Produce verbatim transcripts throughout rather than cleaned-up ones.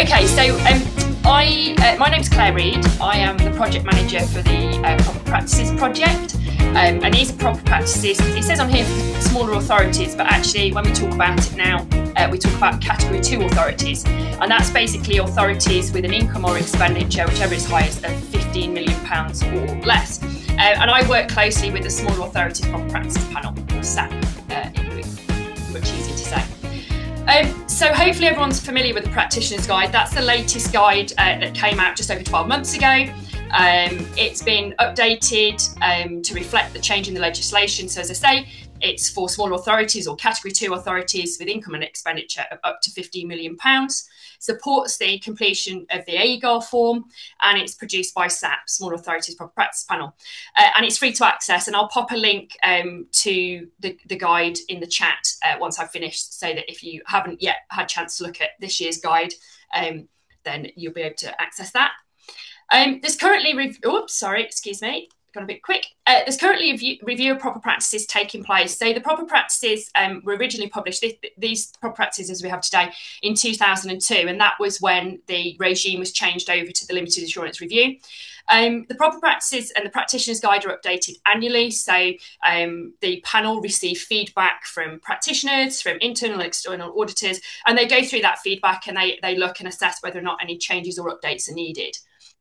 Okay, so um, I uh, my name's Claire Reid. I am the project manager for the uh, Proper Practices project. Um, and these are proper practices. It says on here for smaller authorities, but actually when we talk about it now, uh, we talk about category two authorities. And that's basically authorities with an income or expenditure, whichever is highest, of fifteen million pounds or less. Uh, and I work closely with the Small Authorities Proper Practices Panel, or S A P, uh, much easier to say. Um, so hopefully everyone's familiar with the Practitioner's Guide. That's the latest guide uh, that came out just over twelve months ago. Um, it's been updated um, to reflect the change in the legislation. So as I say, it's for small authorities or category two authorities with income and expenditure of up to fifteen million pounds. Supports the completion of the A G A R form, and it's produced by S A P, Small Authorities Proper Practice Panel. Uh, and it's free to access, and I'll pop a link um, to the, the guide in the chat uh, once I've finished, so that if you haven't yet had a chance to look at this year's guide, um, then you'll be able to access that. Um, there's currently, re- oops, sorry, excuse me, gone a bit quick. Uh, there's currently a review, review of proper practices taking place. So the proper practices um, were originally published, th- these proper practices we have today, in two thousand two, and that was when the regime was changed over to the limited assurance review. Um, the proper practices and the practitioner's guide are updated annually. So um, the panel receive feedback from practitioners, from internal and external auditors, and they go through that feedback and they, they look and assess whether or not any changes or updates are needed.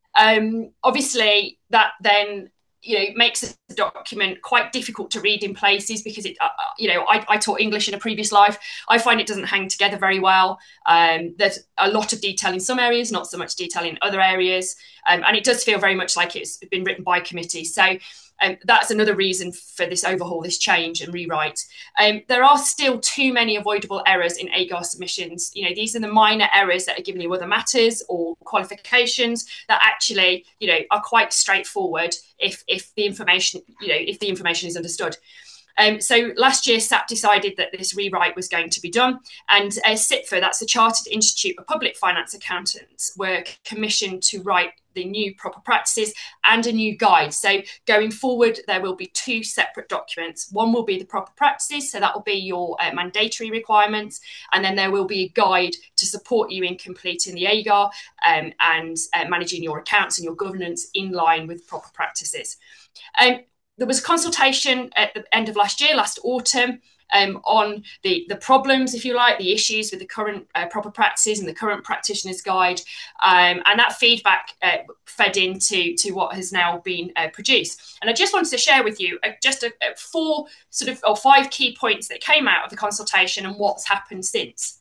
Um, obviously, that then you know makes the document quite difficult to read in places because it, uh, you know, I, I taught English in a previous life. I find it doesn't hang together very well. Um, there's a lot of detail in some areas, not so much detail in other areas, um, and it does feel very much like it's been written by committee. So. Um, that's another reason for this overhaul, this change and rewrite. Um, there are still too many avoidable errors in A G A R submissions. You know, these are the minor errors that are giving you other matters or qualifications that actually, you know, are quite straightforward if if the information, you know, if the information is understood. Um, so last year, S A P decided that this rewrite was going to be done, and uh, CIPFA, that's the Chartered Institute of Public Finance Accountants, were commissioned to write the new proper practices and a new guide. So going forward, there will be two separate documents. One will be the proper practices, so that will be your uh, mandatory requirements, and then there will be a guide to support you in completing the A G A R um, and uh, managing your accounts and your governance in line with proper practices. Um, There was consultation at the end of last year, last autumn, um, on the, the problems, if you like, the issues with the current uh, proper practices and the current practitioner's guide. Um, and that feedback uh, fed into to what has now been uh, produced. And I just wanted to share with you uh, just a, a four sort of or five key points that came out of the consultation and what's happened since.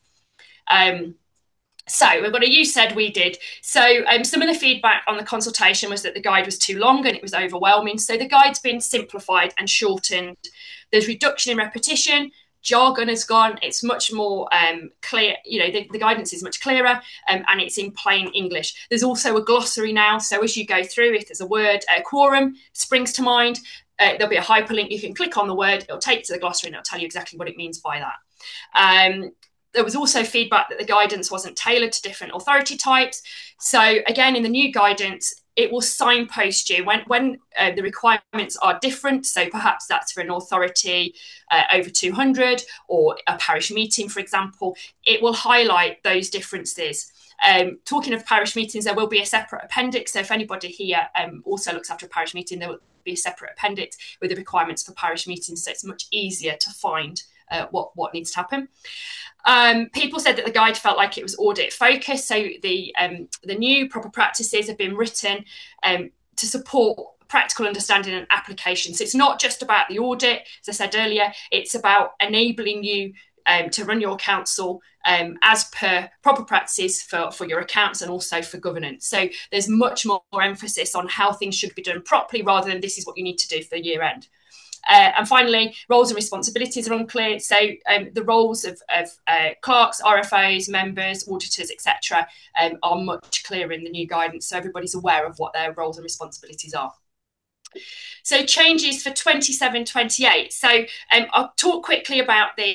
Um, So we've got a you said we did. So um, some of the feedback on the consultation was that the guide was too long and it was overwhelming. So the guide's been simplified and shortened. There's reduction in repetition. Jargon has gone. It's much more um, clear. You know, the, the guidance is much clearer um, and it's in plain English. There's also a glossary now. So as you go through, if there's a word, uh, quorum springs to mind, uh, there'll be a hyperlink. You can click on the word. It'll take you to the glossary and it'll tell you exactly what it means by that. Um, There was also feedback that the guidance wasn't tailored to different authority types. So again, in the new guidance, it will signpost you when, when uh, the requirements are different. So perhaps that's for an authority uh, over two hundred or a parish meeting, for example. It will highlight those differences. Um, talking of parish meetings, there will be a separate appendix. So if anybody here um, also looks after a parish meeting, there will be a separate appendix with the requirements for parish meetings. So it's much easier to find uh, what, what needs to happen. Um, people said that the guide felt like it was audit focused. So the um, the new proper practices have been written um, to support practical understanding and application. So it's not just about the audit, as I said earlier, it's about enabling you um, to run your council um, as per proper practices for, for your accounts and also for governance. So there's much more emphasis on how things should be done properly rather than this is what you need to do for year end. Uh, and finally, roles and responsibilities are unclear. So um, the roles of, of uh, clerks, R F Os, members, auditors, et cetera um, are much clearer in the new guidance. So everybody's aware of what their roles and responsibilities are. So changes for twenty-seven twenty-eight. So um, I'll talk quickly about the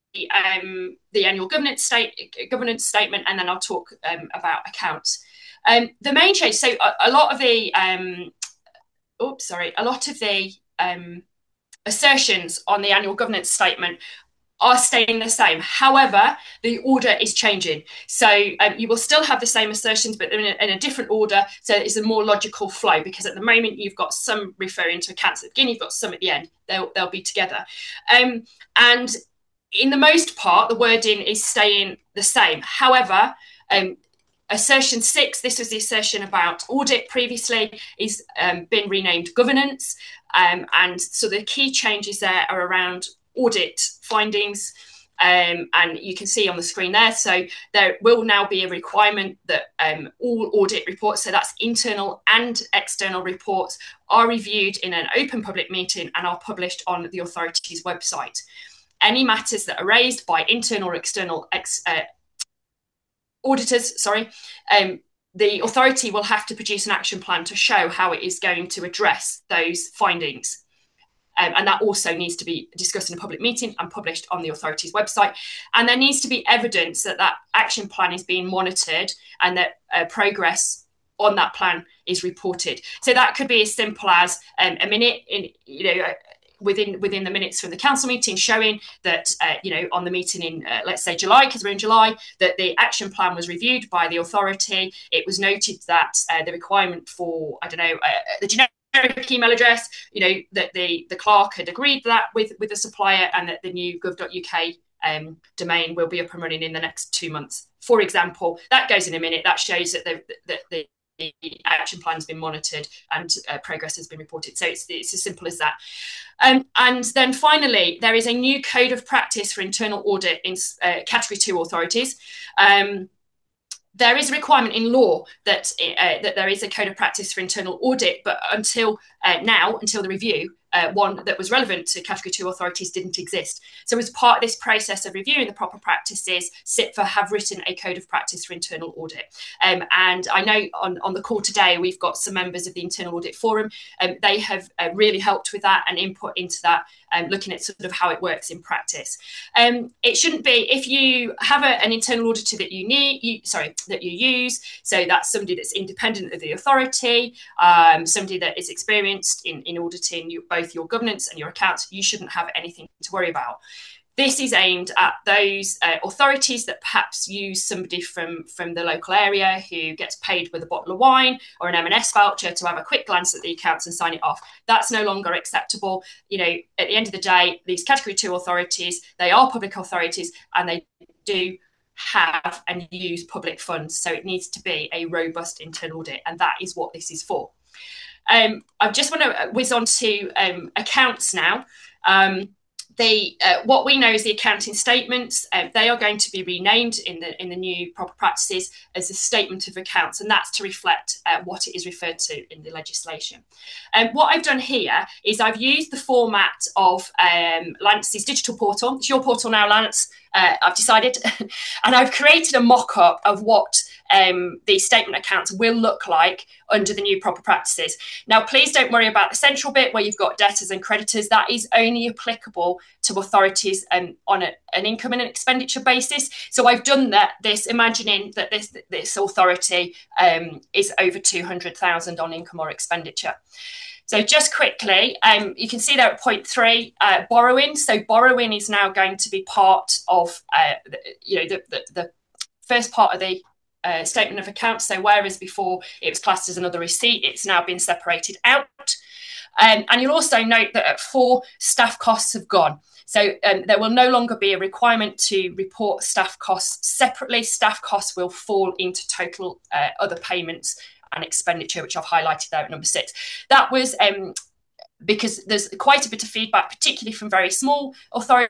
um, the annual governance, state, governance statement, and then I'll talk um, about accounts. Um, the main change, so a, a lot of the, um, oops, sorry, a lot of the um, assertions on the annual governance statement are staying the same. However, the order is changing. So um, you will still have the same assertions, but in a, in a different order. So it's a more logical flow, because at the moment you've got some referring to accounts at the beginning, you've got some at the end. They'll, they'll be together. Um, and in the most part, the wording is staying the same. However, um, assertion six, this was the assertion about audit previously, is um, been renamed governance. Um, and so the key changes there are around audit findings, um, and you can see on the screen there. So there will now be a requirement that um, all audit reports, so that's internal and external reports, are reviewed in an open public meeting and are published on the authority's website. Any matters that are raised by internal or external ex, uh, auditors, sorry, um, the authority will have to produce an action plan to show how it is going to address those findings. Um, and that also needs to be discussed in a public meeting and published on the authority's website. And there needs to be evidence that that action plan is being monitored and that uh, progress on that plan is reported. So that could be as simple as um, a minute in, you know, within within the minutes from the council meeting showing that, uh, you know, on the meeting in, uh, let's say July, because we're in July, that the action plan was reviewed by the authority. It was noted that uh, the requirement for, I don't know, uh, the generic email address, you know, that the, the clerk had agreed that with, with the supplier, and that the new gov dot U K um, domain will be up and running in the next two months. For example, that goes in a minute. That shows that the, that the the action plan has been monitored and uh, progress has been reported. So it's, it's as simple as that. Um, and then finally, there is a new code of practice for internal audit in uh, category two authorities. Um, There is a requirement in law that uh, that there is a code of practice for internal audit, but until uh, now, until the review, uh, one that was relevant to category two authorities didn't exist. So as part of this process of reviewing the proper practices, SIPFA have written a code of practice for internal audit. Um, and I know on, on the call today, we've got some members of the Internal Audit Forum. Um, they have uh, really helped with that and input into that, um, looking at sort of how it works in practice. Um, it shouldn't be, if you have a, an internal auditor that you need, you, sorry, that you use, so that's somebody that's independent of the authority, um, somebody that is experienced in, in auditing you, both your governance and your accounts, you shouldn't have anything to worry about. This is aimed at those uh, authorities that perhaps use somebody from, from the local area who gets paid with a bottle of wine or an M and S voucher to have a quick glance at the accounts and sign it off. That's no longer acceptable. You know, at the end of the day, these category two authorities, they are public authorities and they do have and use public funds. So it needs to be a robust internal audit, and that is what this is for. Um, I just want to whiz on to um, accounts now. Um, the uh, what we know is the accounting statements. Uh, they are going to be renamed in the in the new proper practices as a statement of accounts, and that's to reflect uh, what it is referred to in the legislation. And um, what I've done here is I've used the format of um, Lance's digital portal. It's your portal now, Lance. Uh, I've decided, and I've created a mock-up of what um, the statement accounts will look like under the new proper practices. Now, please don't worry about the central bit where you've got debtors and creditors. That is only applicable to authorities um, on a, an income and an expenditure basis. So I've done that, this imagining that this, this authority um, is over two hundred thousand on income or expenditure. So just quickly, um, you can see there at point three, uh, borrowing. So borrowing is now going to be part of, uh, the, you know, the, the, the first part of the uh, statement of accounts. So whereas before it was classed as another receipt, it's now been separated out. Um, and you'll also note that at four, staff costs have gone. So um, there will no longer be a requirement to report staff costs separately. Staff costs will fall into total uh, other payments and expenditure, which I've highlighted there at number six. That was um, because there's quite a bit of feedback, particularly from very small authorities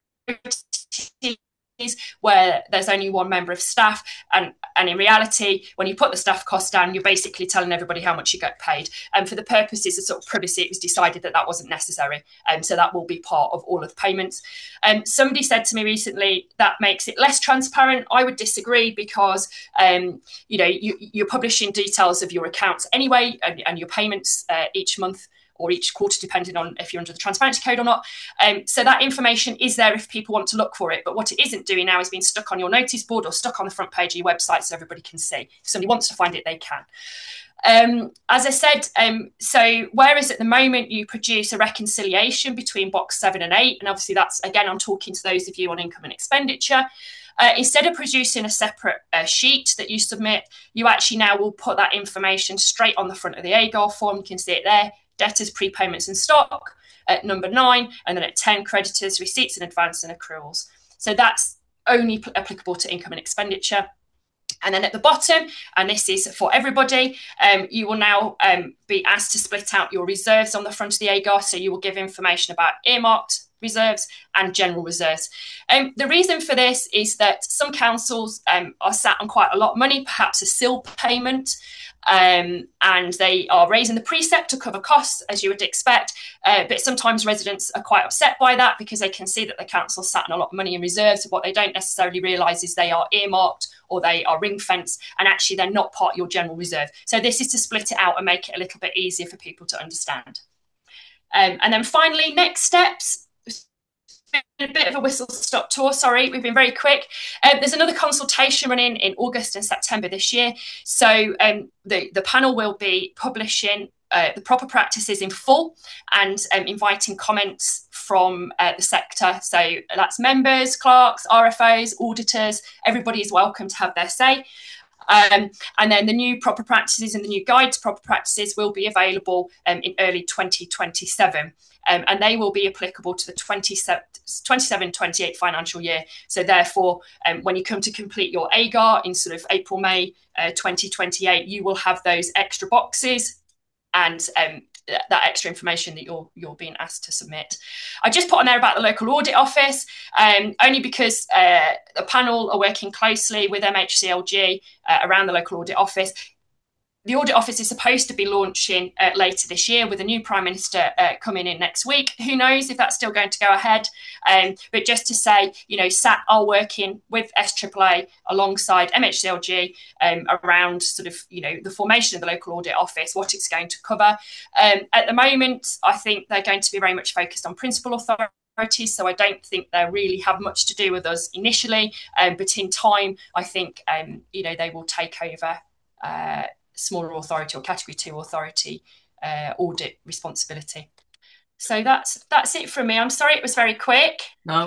where there's only one member of staff. And, and in reality, when you put the staff costs down, you're basically telling everybody how much you get paid. And for the purposes of sort of privacy, it was decided that that wasn't necessary. And um, so that will be part of all of the payments. Um, somebody said to me recently, that makes it less transparent. I would disagree because, um, you know, you, you're publishing details of your accounts anyway and, and your payments uh, each month or each quarter, depending on if you're under the transparency code or not. Um, so that information is there if people want to look for it. But what it isn't doing now is being stuck on your notice board or stuck on the front page of your website so everybody can see. If somebody wants to find it, they can. Um, as I said, um, so whereas at the moment you produce a reconciliation between box seven and eight, and obviously that's, again, I'm talking to those of you on income and expenditure, uh, instead of producing a separate uh, sheet that you submit, you actually now will put that information straight on the front of the A G A R form. You can see it there, debtors, prepayments and stock at number nine, and then at ten, creditors, receipts in advance and accruals. So that's only p- applicable to income and expenditure. And then at the bottom, and this is for everybody, um, you will now um, be asked to split out your reserves on the front of the A G A R. So you will give information about earmarked reserves and general reserves. Um, the reason for this is that some councils um, are sat on quite a lot of money, perhaps a S I L payment, um, and they are raising the precept to cover costs, as you would expect. Uh, but sometimes residents are quite upset by that because they can see that the council sat on a lot of money in reserves. What they don't necessarily realise is they are earmarked or they are ring fenced, and actually they're not part of your general reserve. So this is to split it out and make it a little bit easier for people to understand. Um, and then finally, next steps. A bit of a whistle-stop tour, sorry, we've been very quick. Uh, there's another consultation running in August and September this year. So um, the, the panel will be publishing uh, the proper practices in full and um, inviting comments from uh, the sector. So that's members, clerks, R F Os, auditors, everybody is welcome to have their say. Um, and then the new proper practices and the new guide to proper practices will be available um, in early twenty twenty-seven. Um, and they will be applicable to the twenty-seven twenty-eight financial year. So therefore, um, when you come to complete your A G A R in sort of April, May uh, twenty twenty-eight, you will have those extra boxes and um, that extra information that you're you're being asked to submit. I just put on there about the local audit office, um, only because uh, the panel are working closely with M H C L G uh, around the local audit office. The audit office is supposed to be launching uh, later this year with a new Prime Minister uh, coming in next week. Who knows if that's still going to go ahead? Um, but just to say, you know, S A T are working with S A A A alongside M H C L G um, around sort of, you know, the formation of the local audit office, what it's going to cover. Um, at the moment, I think they're going to be very much focused on principal authority. So I don't think they really have much to do with us initially. Um, but in time, I think, um, you know, they will take over uh, smaller authority or category two authority uh, audit responsibility. So that's that's it from me. I'm sorry it was very quick. No.